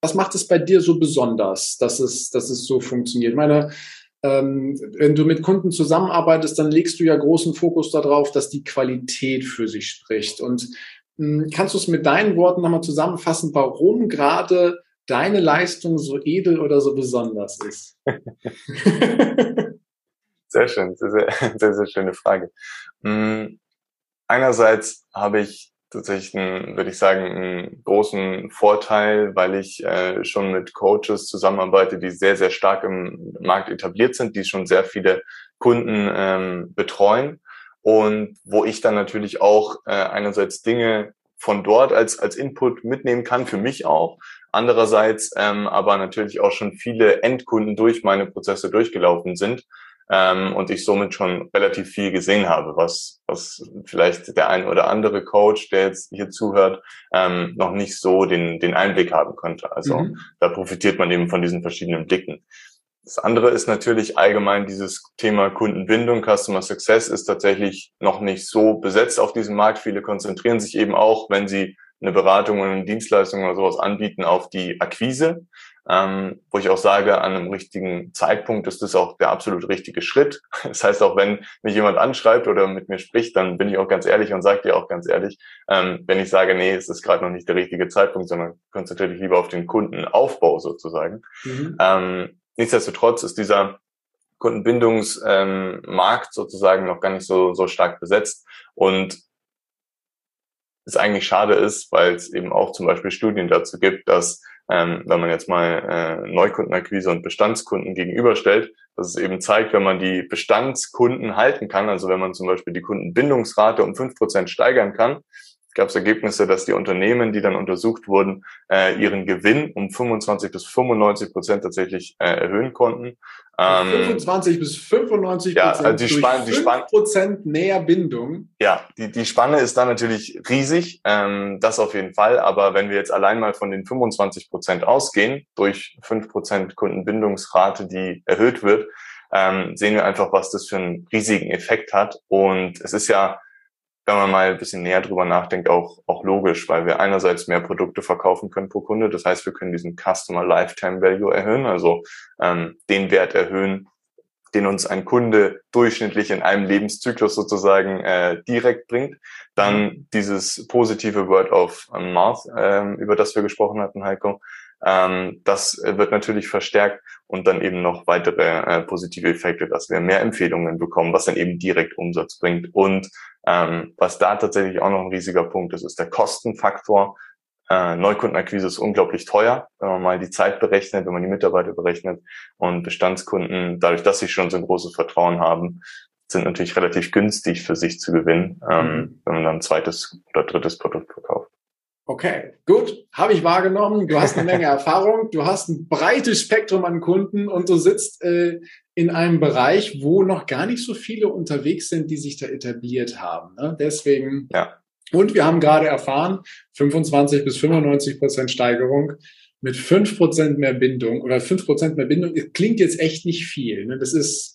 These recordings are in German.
Was macht es bei dir so besonders, dass es so funktioniert? Ich meine, wenn du mit Kunden zusammenarbeitest, dann legst du ja großen Fokus darauf, dass die Qualität für sich spricht. Und kannst du es mit deinen Worten nochmal zusammenfassen, warum gerade deine Leistung so edel oder so besonders ist? Sehr schön, sehr, sehr schöne Frage. Einerseits habe ich tatsächlich würde ich sagen, einen großen Vorteil, weil ich schon mit Coaches zusammenarbeite, die sehr, sehr stark im Markt etabliert sind, die schon sehr viele Kunden betreuen und wo ich dann natürlich auch einerseits Dinge von dort als Input mitnehmen kann, für mich auch. Andererseits aber natürlich auch schon viele Endkunden durch meine Prozesse durchgelaufen sind. Und ich somit schon relativ viel gesehen habe, was vielleicht der ein oder andere Coach, der jetzt hier zuhört, noch nicht so den Einblick haben könnte. Also da profitiert man eben von diesen verschiedenen Blicken. Das andere ist natürlich allgemein dieses Thema Kundenbindung. Customer Success ist tatsächlich noch nicht so besetzt auf diesem Markt. Viele konzentrieren sich eben auch, wenn sie eine Beratung oder eine Dienstleistung oder sowas anbieten, auf die Akquise. Wo ich auch sage, an einem richtigen Zeitpunkt ist das auch der absolut richtige Schritt. Das heißt, auch wenn mich jemand anschreibt oder mit mir spricht, dann bin ich auch ganz ehrlich und sage dir auch ganz ehrlich, wenn ich sage, nee, es ist gerade noch nicht der richtige Zeitpunkt, sondern konzentriere dich lieber auf den Kundenaufbau sozusagen. Nichtsdestotrotz ist dieser Kundenbindungsmarkt sozusagen noch gar nicht so stark besetzt und es eigentlich schade ist, weil es eben auch zum Beispiel Studien dazu gibt, dass wenn man jetzt mal Neukundenakquise und Bestandskunden gegenüberstellt, dass es eben zeigt, wenn man die Bestandskunden halten kann, also wenn man zum Beispiel die Kundenbindungsrate um 5% steigern kann, gab es Ergebnisse, dass die Unternehmen, die dann untersucht wurden, ihren Gewinn um 25 bis 95% tatsächlich erhöhen konnten. 25 bis 95%, ja, also die durch 5% näher Bindung. Ja, die Spanne ist da natürlich riesig, das auf jeden Fall. Aber wenn wir jetzt allein mal von den 25% ausgehen, durch 5% Kundenbindungsrate, die erhöht wird, sehen wir einfach, was das für einen riesigen Effekt hat. Und es ist ja, wenn man mal ein bisschen näher drüber nachdenkt, auch logisch, weil wir einerseits mehr Produkte verkaufen können pro Kunde. Das heißt, wir können diesen Customer Lifetime Value erhöhen, also den Wert erhöhen, den uns ein Kunde durchschnittlich in einem Lebenszyklus sozusagen direkt bringt. Dann dieses positive Word of Mouth, über das wir gesprochen hatten, Heiko. Das wird natürlich verstärkt und dann eben noch weitere positive Effekte, dass wir mehr Empfehlungen bekommen, was dann eben direkt Umsatz bringt. Und was da tatsächlich auch noch ein riesiger Punkt ist, ist der Kostenfaktor. Neukundenakquise ist unglaublich teuer, wenn man mal die Zeit berechnet, wenn man die Mitarbeiter berechnet. Und Bestandskunden, dadurch, dass sie schon so ein großes Vertrauen haben, sind natürlich relativ günstig für sich zu gewinnen, wenn man dann ein zweites oder drittes Produkt verkauft. Okay, gut, habe ich wahrgenommen. Du hast eine Menge Erfahrung, du hast ein breites Spektrum an Kunden und du sitzt in einem Bereich, wo noch gar nicht so viele unterwegs sind, die sich da etabliert haben. Ne? Deswegen, ja. Und wir haben gerade erfahren, 25 bis 95% Steigerung mit 5% mehr Bindung oder 5% mehr Bindung. Das klingt jetzt echt nicht viel. Ne? Das ist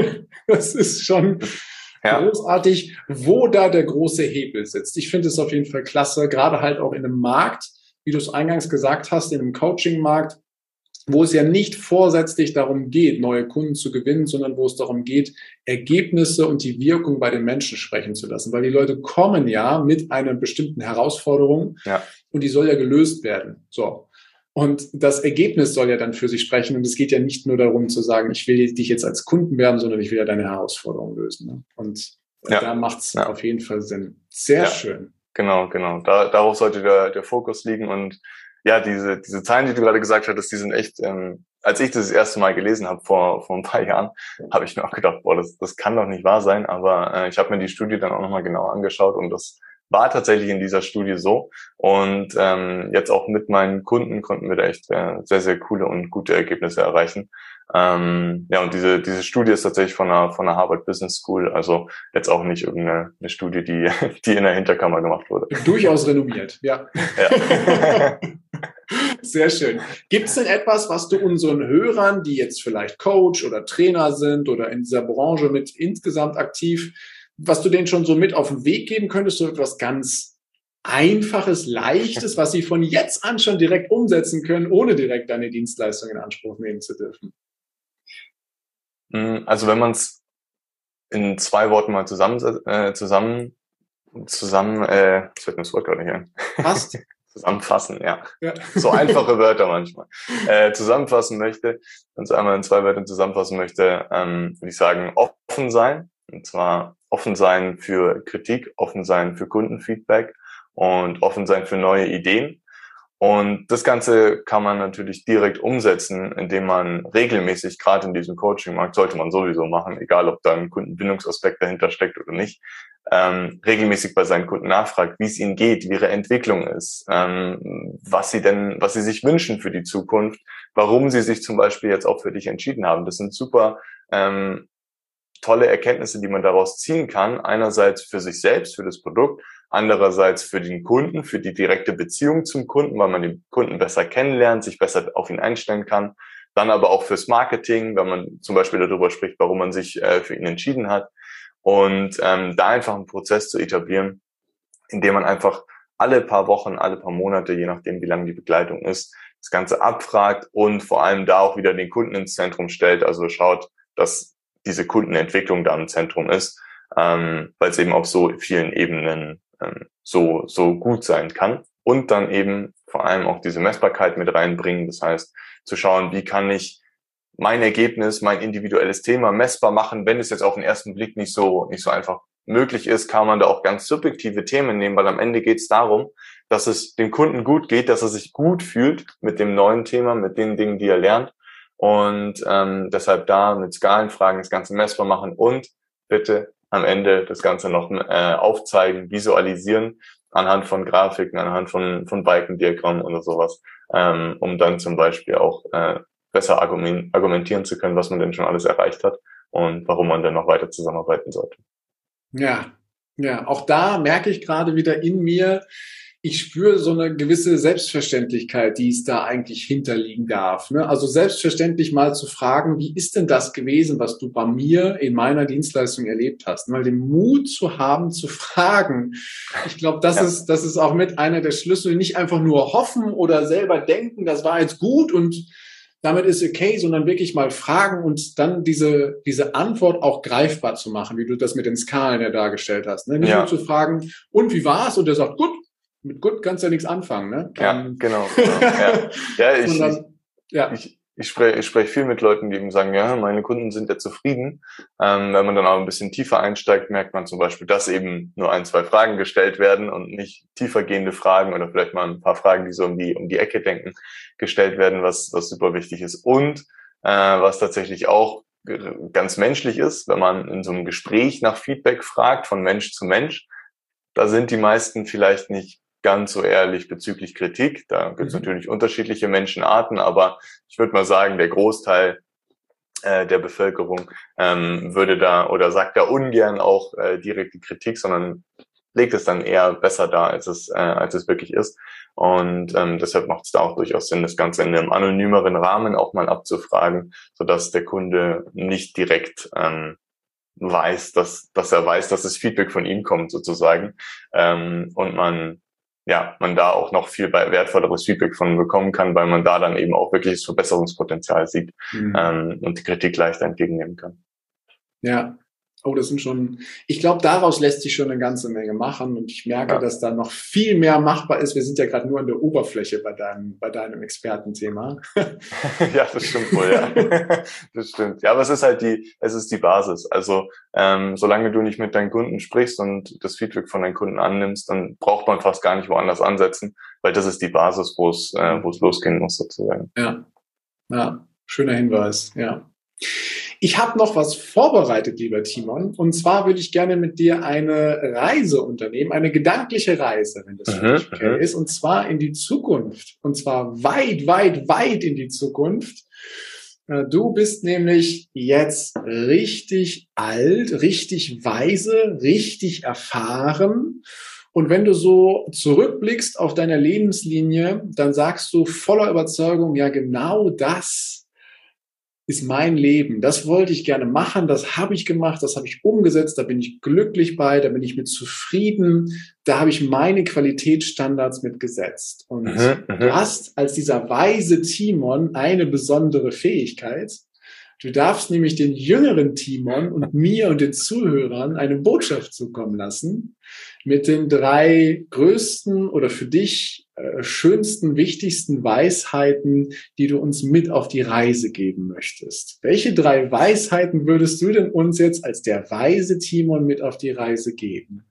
schon großartig, wo da der große Hebel sitzt. Ich finde es auf jeden Fall klasse, gerade halt auch in einem Markt, wie du es eingangs gesagt hast, in einem Coaching-Markt, wo es ja nicht vorsätzlich darum geht, neue Kunden zu gewinnen, sondern wo es darum geht, Ergebnisse und die Wirkung bei den Menschen sprechen zu lassen. Weil die Leute kommen ja mit einer bestimmten Herausforderung und die soll ja gelöst werden. So. Und das Ergebnis soll ja dann für sich sprechen. Und es geht ja nicht nur darum zu sagen, ich will dich jetzt als Kunden werben, sondern ich will ja deine Herausforderung lösen. Ne? Und da macht es auf jeden Fall Sinn. Sehr schön. Genau. Darauf sollte der Fokus liegen. Und ja, diese Zahlen, die du gerade gesagt hattest, die sind echt, als ich das erste Mal gelesen habe vor ein paar Jahren, habe ich mir auch gedacht, boah, das kann doch nicht wahr sein. Aber ich habe mir die Studie dann auch nochmal genauer angeschaut und das war tatsächlich in dieser Studie so. Und jetzt auch mit meinen Kunden konnten wir da echt sehr, sehr coole und gute Ergebnisse erreichen. Und diese Studie ist tatsächlich von einer Harvard Business School, also jetzt auch nicht irgendeine Studie, die in der Hinterkammer gemacht wurde. Durchaus renommiert, ja. Sehr schön. Gibt es denn etwas, was du unseren Hörern, die jetzt vielleicht Coach oder Trainer sind oder in dieser Branche mit insgesamt aktiv, was du denen schon so mit auf den Weg geben könntest, so etwas ganz Einfaches, Leichtes, was sie von jetzt an schon direkt umsetzen können, ohne direkt deine Dienstleistung in Anspruch nehmen zu dürfen? Also wenn man es in 2 Worten mal jetzt fällt mir das Wort gerade nicht ein. Passt. Zusammenfassen, ja. Ja. So einfache Wörter manchmal. Zusammenfassen möchte, wenn es einmal in 2 Wörtern zusammenfassen möchte, würde ich sagen, offen sein. Und zwar offen sein für Kritik, offen sein für Kundenfeedback und offen sein für neue Ideen. Und das Ganze kann man natürlich direkt umsetzen, indem man regelmäßig, gerade in diesem Coaching-Markt, sollte man sowieso machen, egal ob da ein Kundenbindungsaspekt dahinter steckt oder nicht, regelmäßig bei seinen Kunden nachfragt, wie es ihnen geht, wie ihre Entwicklung ist, was sie sich wünschen für die Zukunft, warum sie sich zum Beispiel jetzt auch für dich entschieden haben. Das sind super tolle Erkenntnisse, die man daraus ziehen kann. Einerseits für sich selbst, für das Produkt, andererseits für den Kunden, für die direkte Beziehung zum Kunden, weil man den Kunden besser kennenlernt, sich besser auf ihn einstellen kann. Dann aber auch fürs Marketing, wenn man zum Beispiel darüber spricht, warum man sich für ihn entschieden hat. Und da einfach einen Prozess zu etablieren, indem man einfach alle paar Wochen, alle paar Monate, je nachdem, wie lang die Begleitung ist, das Ganze abfragt und vor allem da auch wieder den Kunden ins Zentrum stellt. Also schaut, dass diese Kundenentwicklung da im Zentrum ist, weil es eben auf so vielen Ebenen so gut sein kann. Und dann eben vor allem auch diese Messbarkeit mit reinbringen. Das heißt, zu schauen, wie kann ich mein Ergebnis, mein individuelles Thema messbar machen. Wenn es jetzt auf den ersten Blick nicht so einfach möglich ist, kann man da auch ganz subjektive Themen nehmen, weil am Ende geht es darum, dass es dem Kunden gut geht, dass er sich gut fühlt mit dem neuen Thema, mit den Dingen, die er lernt. Und deshalb da mit Skalenfragen das Ganze messbar machen und bitte am Ende das Ganze noch aufzeigen, visualisieren anhand von Grafiken, anhand von Balkendiagrammen oder sowas, um dann zum Beispiel auch besser argumentieren zu können, was man denn schon alles erreicht hat und warum man denn noch weiter zusammenarbeiten sollte. Ja, auch da merke ich gerade wieder in mir, ich spüre so eine gewisse Selbstverständlichkeit, die es da eigentlich hinterliegen darf. Ne? Also selbstverständlich mal zu fragen, wie ist denn das gewesen, was du bei mir in meiner Dienstleistung erlebt hast? Mal den Mut zu haben, zu fragen. Ich glaube, das ist auch mit einer der Schlüssel. Nicht einfach nur hoffen oder selber denken, das war jetzt gut und damit ist okay, sondern wirklich mal fragen und dann diese Antwort auch greifbar zu machen, wie du das mit den Skalen ja dargestellt hast. Ne? Nicht nur zu fragen, und wie war's? Und der sagt, gut. Mit gut kannst du ja nichts anfangen, ne? Ja, genau. Ich spreche viel mit Leuten, die eben sagen, ja, meine Kunden sind ja zufrieden. Wenn man dann auch ein bisschen tiefer einsteigt, merkt man zum Beispiel, dass eben nur 1, 2 Fragen gestellt werden und nicht tiefergehende Fragen oder vielleicht mal ein paar Fragen, die so um die Ecke denken, gestellt werden, was super wichtig ist. Und was tatsächlich auch ganz menschlich ist, wenn man in so einem Gespräch nach Feedback fragt, von Mensch zu Mensch, da sind die meisten vielleicht nicht ganz so ehrlich bezüglich Kritik. Da gibt es natürlich unterschiedliche Menschenarten, aber ich würde mal sagen, der Großteil der Bevölkerung würde da oder sagt da ungern auch direkte Kritik, sondern legt es dann eher besser dar, als es wirklich ist. Und deshalb macht es da auch durchaus Sinn, das Ganze in einem anonymeren Rahmen auch mal abzufragen, sodass der Kunde nicht direkt weiß, dass das Feedback von ihm kommt sozusagen, und man da auch noch viel wertvolleres Feedback von bekommen kann, weil man da dann eben auch wirklich das Verbesserungspotenzial sieht und die Kritik leichter entgegennehmen kann. Ja, das sind schon, ich glaube, daraus lässt sich schon eine ganze Menge machen und ich merke, dass da noch viel mehr machbar ist. Wir sind ja gerade nur an der Oberfläche bei deinem Expertenthema. Ja, das stimmt wohl, ja. Das stimmt. Ja, aber es ist die Basis. Also, solange du nicht mit deinen Kunden sprichst und das Feedback von deinen Kunden annimmst, dann braucht man fast gar nicht woanders ansetzen, weil das ist die Basis, wo es losgehen muss, sozusagen. Ja, schöner Hinweis, ja. Ich habe noch was vorbereitet, lieber Timon. Und zwar würde ich gerne mit dir eine Reise unternehmen, eine gedankliche Reise, wenn das für dich okay ist. Und zwar in die Zukunft. Und zwar weit, weit, weit in die Zukunft. Du bist nämlich jetzt richtig alt, richtig weise, richtig erfahren. Und wenn du so zurückblickst auf deine Lebenslinie, dann sagst du voller Überzeugung, ja, genau das ist mein Leben. Das wollte ich gerne machen, das habe ich gemacht, das habe ich umgesetzt, da bin ich glücklich bei, da bin ich mit zufrieden, da habe ich meine Qualitätsstandards mit gesetzt. Und du hast als dieser weise Timon eine besondere Fähigkeit. Du darfst nämlich den jüngeren Timon und mir und den Zuhörern eine Botschaft zukommen lassen mit den 3 größten oder für dich schönsten, wichtigsten Weisheiten, die du uns mit auf die Reise geben möchtest. Welche 3 Weisheiten würdest du denn uns jetzt als der weise Timon mit auf die Reise geben?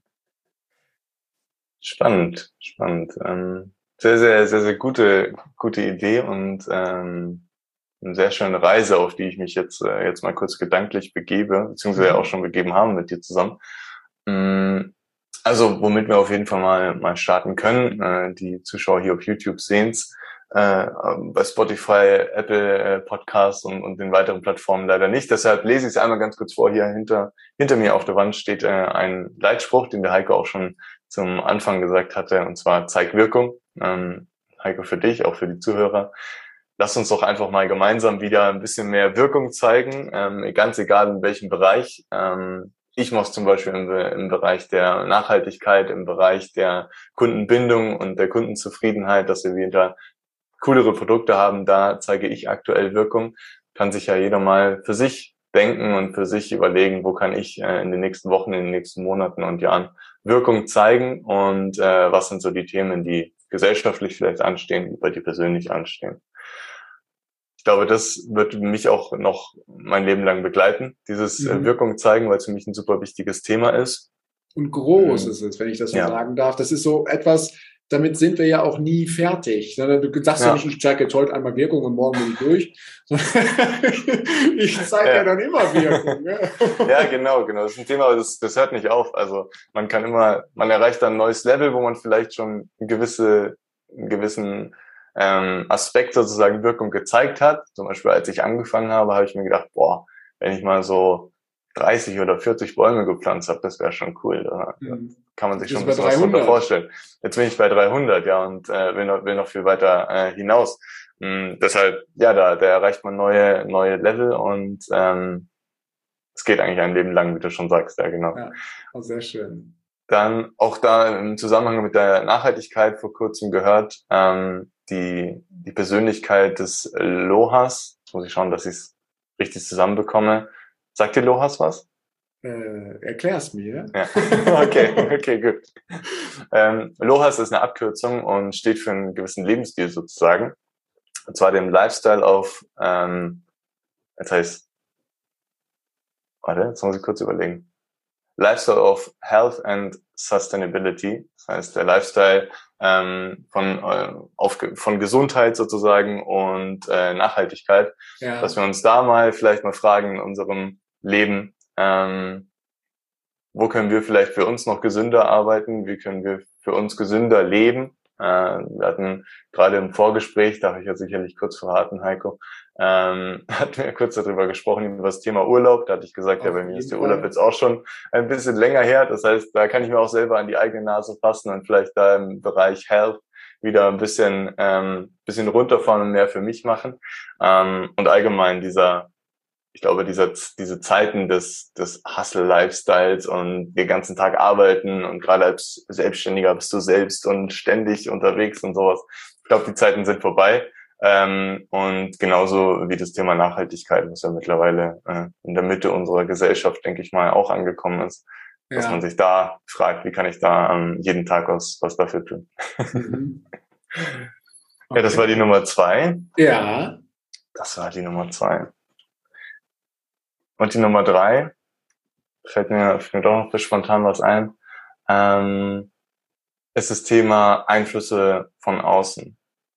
Spannend. Sehr, sehr, sehr, sehr gute Idee und eine sehr schöne Reise, auf die ich mich jetzt mal kurz gedanklich begebe, beziehungsweise auch schon begeben haben mit dir zusammen. Also, womit wir auf jeden Fall mal starten können. Die Zuschauer hier auf YouTube sehen's. Bei Spotify, Apple Podcasts und den weiteren Plattformen leider nicht. Deshalb lese ich es einmal ganz kurz vor. Hier hinter mir auf der Wand steht ein Leitspruch, den der Heiko auch schon zum Anfang gesagt hatte, und zwar: Zeig Wirkung. Heiko, für dich, auch für die Zuhörer. Lass uns doch einfach mal gemeinsam wieder ein bisschen mehr Wirkung zeigen, ganz egal in welchem Bereich. Ich mache es zum Beispiel im Bereich der Nachhaltigkeit, im Bereich der Kundenbindung und der Kundenzufriedenheit, dass wir wieder coolere Produkte haben. Da zeige ich aktuell Wirkung. Kann sich ja jeder mal für sich denken und für sich überlegen, wo kann ich in den nächsten Wochen, in den nächsten Monaten und Jahren Wirkung zeigen und was sind so die Themen, die gesellschaftlich vielleicht anstehen, die bei dir persönlich anstehen. Ich glaube, das wird mich auch noch mein Leben lang begleiten, dieses Wirkung zeigen, weil es für mich ein super wichtiges Thema ist. Und groß ist es, wenn ich das so sagen darf. Das ist so etwas, damit sind wir ja auch nie fertig. Du sagst ja nicht, ich zeige jetzt heute einmal Wirkung und morgen bin ich durch. Ich zeige ja dann immer Wirkung. Ja, genau. Das ist ein Thema, das hört nicht auf. Also man erreicht dann ein neues Level, wo man vielleicht schon einen gewissen Aspekt sozusagen Wirkung gezeigt hat. Zum Beispiel, als ich angefangen habe ich mir gedacht, wenn ich mal so 30 oder 40 Bäume gepflanzt habe, das wäre schon cool. Da kann man sich schon ein bisschen was darunter vorstellen. Jetzt bin ich bei 300, und will noch viel weiter hinaus. Deshalb, da erreicht man neue Level und es geht eigentlich ein Leben lang, wie du schon sagst. Ja, genau. Ja, sehr schön. Dann auch da im Zusammenhang mit der Nachhaltigkeit vor kurzem gehört, die Persönlichkeit des Lohas. Jetzt muss ich schauen, dass ich es richtig zusammenbekomme. Sagt dir Lohas was? Erklär's mir. Ja. Okay, gut. Lohas ist eine Abkürzung und steht für einen gewissen Lebensstil sozusagen. Und zwar dem Lifestyle of, jetzt muss ich kurz überlegen. Lifestyle of Health and Sustainability. Das heißt, der Lifestyle von Gesundheit sozusagen und Nachhaltigkeit. Ja. Dass wir uns da vielleicht mal fragen in unserem Leben, wo können wir vielleicht für uns noch gesünder arbeiten? Wie können wir für uns gesünder leben? Wir hatten gerade im Vorgespräch, darf ich ja sicherlich kurz verraten, Heiko, hatten wir kurz darüber gesprochen, über das Thema Urlaub. Da hatte ich gesagt, bei mir ist der Urlaub jetzt auch schon ein bisschen länger her. Das heißt, da kann ich mir auch selber an die eigene Nase fassen und vielleicht da im Bereich Health wieder ein bisschen runterfahren und mehr für mich machen. Und allgemein ich glaube, diese Zeiten des Hustle-Lifestyles und den ganzen Tag arbeiten und gerade als Selbstständiger bist du selbst und ständig unterwegs und sowas. Ich glaube, die Zeiten sind vorbei. Und genauso wie das Thema Nachhaltigkeit, was ja mittlerweile in der Mitte unserer Gesellschaft, denke ich mal, auch angekommen ist, dass man sich da fragt, wie kann ich da jeden Tag was dafür tun. Mhm. Okay. Ja, das war die Nummer 2. Ja. Das war die Nummer 2. Und die Nummer 3, fällt mir doch noch spontan was ein, ist das Thema Einflüsse von außen.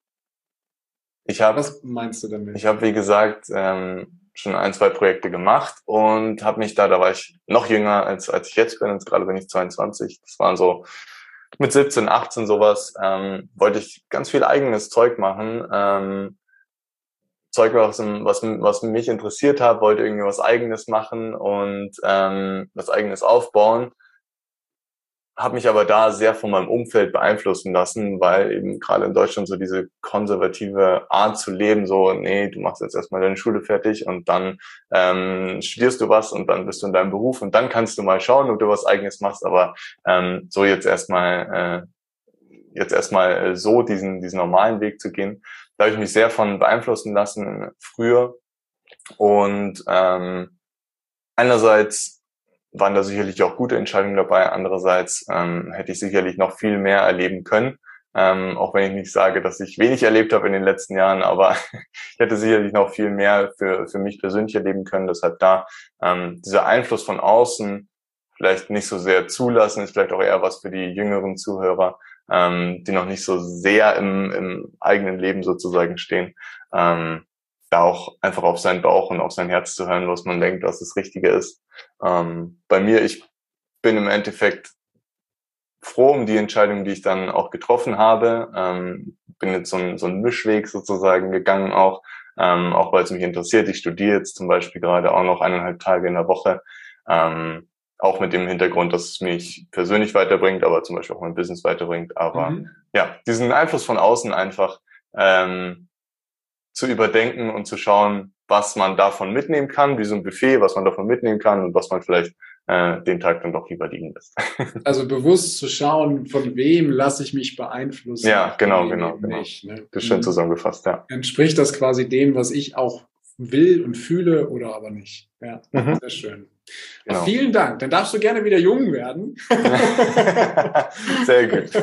Was meinst du damit? Ich habe, wie gesagt, schon 1, 2 Projekte gemacht und habe mich da war ich noch jünger, als ich jetzt bin. Jetzt gerade bin ich 22. Das waren so mit 17, 18 sowas. Wollte ich ganz viel eigenes Zeug machen. Zeug, was mich interessiert hat, wollte irgendwie was Eigenes machen und was Eigenes aufbauen. habe mich aber da sehr von meinem Umfeld beeinflussen lassen, weil eben gerade in Deutschland so diese konservative Art zu leben, so, nee, du machst jetzt erstmal deine Schule fertig und dann studierst du was und dann bist du in deinem Beruf und dann kannst du mal schauen, ob du was Eigenes machst, aber so jetzt erstmal so diesen normalen Weg zu gehen, da habe ich mich sehr von beeinflussen lassen früher und einerseits waren da sicherlich auch gute Entscheidungen dabei. Andererseits hätte ich sicherlich noch viel mehr erleben können. Auch wenn ich nicht sage, dass ich wenig erlebt habe in den letzten Jahren, aber ich hätte sicherlich noch viel mehr für mich persönlich erleben können. Deshalb da dieser Einfluss von außen vielleicht nicht so sehr zulassen, ist vielleicht auch eher was für die jüngeren Zuhörer, die noch nicht so sehr im eigenen Leben sozusagen stehen. Da auch einfach auf seinen Bauch und auf sein Herz zu hören, was man denkt, was das Richtige ist. Bei mir, ich bin im Endeffekt froh um die Entscheidung, die ich dann auch getroffen habe. Bin jetzt so einen Mischweg sozusagen gegangen auch weil es mich interessiert. Ich studiere jetzt zum Beispiel gerade auch noch 1,5 Tage in der Woche. Auch mit dem Hintergrund, dass es mich persönlich weiterbringt, aber zum Beispiel auch mein Business weiterbringt. Aber ja, diesen Einfluss von außen einfach zu überdenken und zu schauen, was man davon mitnehmen kann, wie so ein Buffet, was man davon mitnehmen kann und was man vielleicht den Tag dann doch lieber liegen lässt. Also bewusst zu schauen, von wem lasse ich mich beeinflussen. Ja, genau. Nicht, ne? Das ist schön zusammengefasst, ja. Entspricht das quasi dem, was ich auch will und fühle oder aber nicht? Ja, sehr schön. Genau. Vielen Dank. Dann darfst du gerne wieder jung werden. Sehr gut.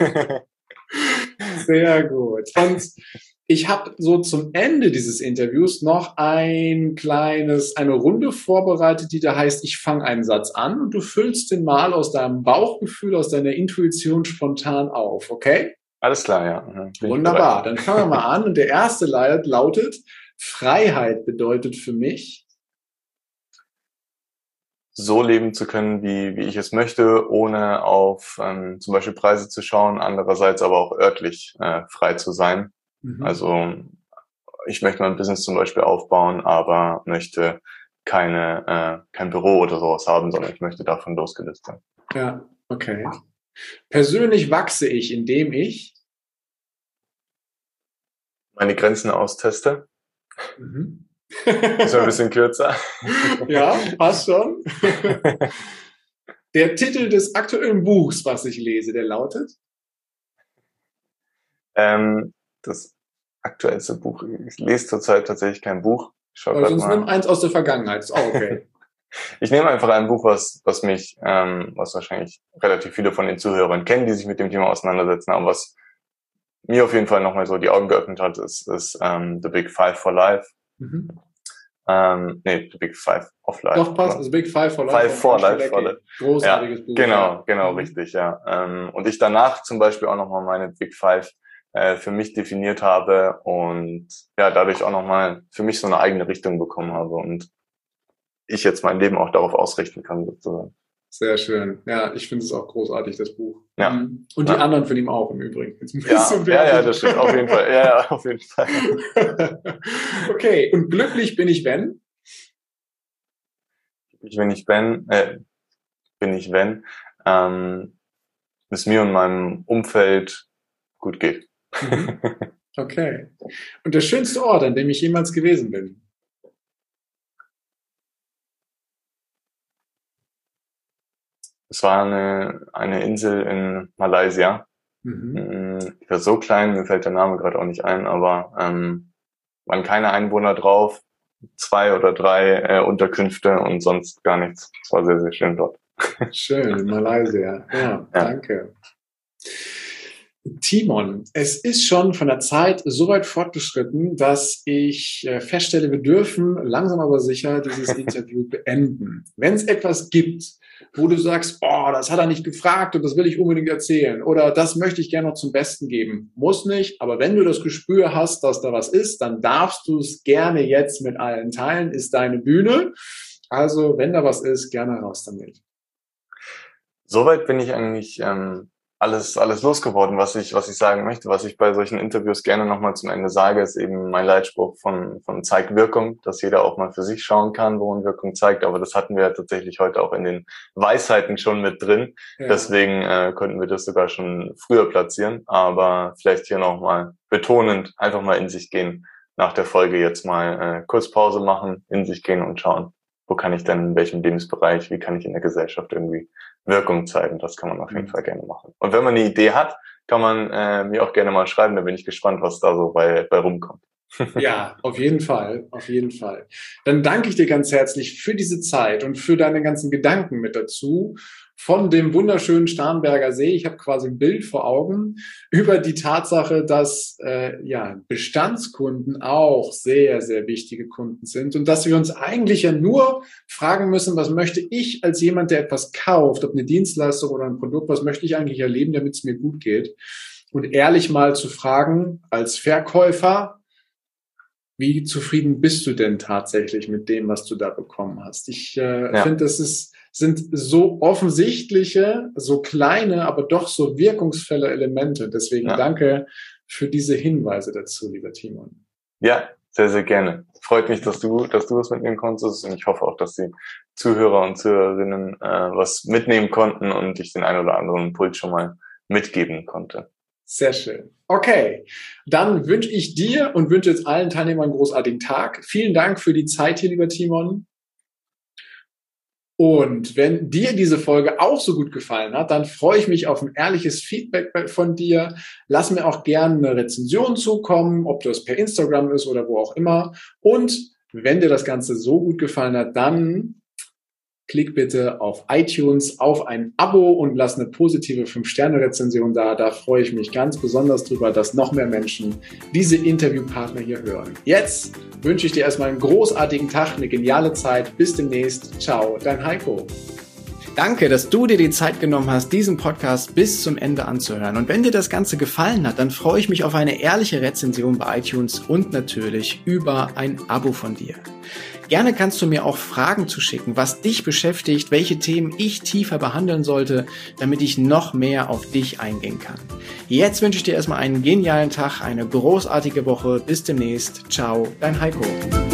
Sehr gut. Und ich habe so zum Ende dieses Interviews noch eine Runde vorbereitet, die da heißt, ich fange einen Satz an und du füllst den mal aus deinem Bauchgefühl, aus deiner Intuition spontan auf, okay? Alles klar, ja. Wunderbar, dann fangen wir mal an. Und der erste lautet, Freiheit bedeutet für mich, so leben zu können, wie ich es möchte, ohne auf zum Beispiel Preise zu schauen, andererseits aber auch örtlich frei zu sein. Also ich möchte mein Business zum Beispiel aufbauen, aber möchte kein Büro oder sowas haben, sondern ich möchte davon losgelöst sein. Ja, okay. Persönlich wachse ich, indem ich meine Grenzen austeste. Ist ein bisschen kürzer. Ja, passt schon. Der Titel des aktuellen Buchs, was ich lese, der lautet? Das aktuellste Buch. Ich lese zurzeit tatsächlich kein Buch. Aber sonst nimm eins aus der Vergangenheit. Ist auch okay. Ich nehme einfach ein Buch, was wahrscheinlich relativ viele von den Zuhörern kennen, die sich mit dem Thema auseinandersetzen, aber was mir auf jeden Fall nochmal so die Augen geöffnet hat, ist The Big Five for Life. The Big Five of Life. Doch, passt. Also Big Five for Life. Five for Life. Großartiges Buch. Genau, richtig, ja. Und ich danach zum Beispiel auch nochmal meine Big Five für mich definiert habe und ja, dadurch auch nochmal für mich so eine eigene Richtung bekommen habe und ich jetzt mein Leben auch darauf ausrichten kann, sozusagen. Sehr schön. Ja, ich finde es auch großartig, das Buch. Ja. Und die anderen von ihm auch im Übrigen. Ja, das stimmt, auf jeden Fall. Ja, auf jeden Fall. Okay, und glücklich bin ich, wenn? Wenn es mir und meinem Umfeld gut geht. Okay. Und der schönste Ort, an dem ich jemals gewesen bin? Es war eine Insel in Malaysia. Die war so klein, mir fällt der Name gerade auch nicht ein, aber waren keine Einwohner drauf, 2 oder 3 Unterkünfte und sonst gar nichts. Es war sehr, sehr schön dort. Schön, in Malaysia. Ja, danke. Timon, es ist schon von der Zeit so weit fortgeschritten, dass ich feststelle, wir dürfen langsam aber sicher dieses Interview beenden. Wenn es etwas gibt, wo du sagst, das hat er nicht gefragt und das will ich unbedingt erzählen oder das möchte ich gerne noch zum Besten geben, muss nicht, aber wenn du das Gespür hast, dass da was ist, dann darfst du es gerne jetzt mit allen teilen, ist deine Bühne. Also wenn da was ist, gerne raus damit. Soweit bin ich eigentlich alles losgeworden, was ich sagen möchte. Was ich bei solchen Interviews gerne nochmal zum Ende sage, ist eben mein Leitspruch von zeigt Wirkung, dass jeder auch mal für sich schauen kann, worin Wirkung zeigt. Aber das hatten wir ja tatsächlich heute auch in den Weisheiten schon mit drin. Ja. Deswegen könnten wir das sogar schon früher platzieren. Aber vielleicht hier nochmal betonend, einfach mal in sich gehen. Nach der Folge jetzt mal kurz Pause machen, in sich gehen und schauen, wo kann ich denn, in welchem Lebensbereich, wie kann ich in der Gesellschaft irgendwie Wirkung zeigen. Das kann man auf jeden Fall gerne machen. Und wenn man eine Idee hat, kann man mir auch gerne mal schreiben. Da bin ich gespannt, was da so bei rumkommt. Ja, auf jeden Fall, auf jeden Fall. Dann danke ich dir ganz herzlich für diese Zeit und für deine ganzen Gedanken mit dazu. Von dem wunderschönen Starnberger See, ich habe quasi ein Bild vor Augen, über die Tatsache, dass Bestandskunden auch sehr, sehr wichtige Kunden sind und dass wir uns eigentlich ja nur fragen müssen, was möchte ich als jemand, der etwas kauft, ob eine Dienstleistung oder ein Produkt, was möchte ich eigentlich erleben, damit es mir gut geht? Und ehrlich mal zu fragen, als Verkäufer, wie zufrieden bist du denn tatsächlich mit dem, was du da bekommen hast? Ich finde, das sind so offensichtliche, so kleine, aber doch so wirkungsvolle Elemente. Deswegen danke für diese Hinweise dazu, lieber Timon. Ja, sehr, sehr gerne. Freut mich, dass du was mitnehmen konntest, und ich hoffe auch, dass die Zuhörer und Zuhörerinnen was mitnehmen konnten und ich den einen oder anderen Impuls schon mal mitgeben konnte. Sehr schön. Okay, dann wünsche ich dir und wünsche jetzt allen Teilnehmern einen großartigen Tag. Vielen Dank für die Zeit hier, lieber Timon. Und wenn dir diese Folge auch so gut gefallen hat, dann freue ich mich auf ein ehrliches Feedback von dir. Lass mir auch gerne eine Rezension zukommen, ob das per Instagram ist oder wo auch immer. Und wenn dir das Ganze so gut gefallen hat, dann klick bitte auf iTunes auf ein Abo und lass eine positive 5-Sterne-Rezension da. Da freue ich mich ganz besonders drüber, dass noch mehr Menschen diese Interviewpartner hier hören. Jetzt wünsche ich dir erstmal einen großartigen Tag, eine geniale Zeit. Bis demnächst. Ciao, dein Heiko. Danke, dass du dir die Zeit genommen hast, diesen Podcast bis zum Ende anzuhören. Und wenn dir das Ganze gefallen hat, dann freue ich mich auf eine ehrliche Rezension bei iTunes und natürlich über ein Abo von dir. Gerne kannst du mir auch Fragen zuschicken, was dich beschäftigt, welche Themen ich tiefer behandeln sollte, damit ich noch mehr auf dich eingehen kann. Jetzt wünsche ich dir erstmal einen genialen Tag, eine großartige Woche. Bis demnächst. Ciao, dein Heiko.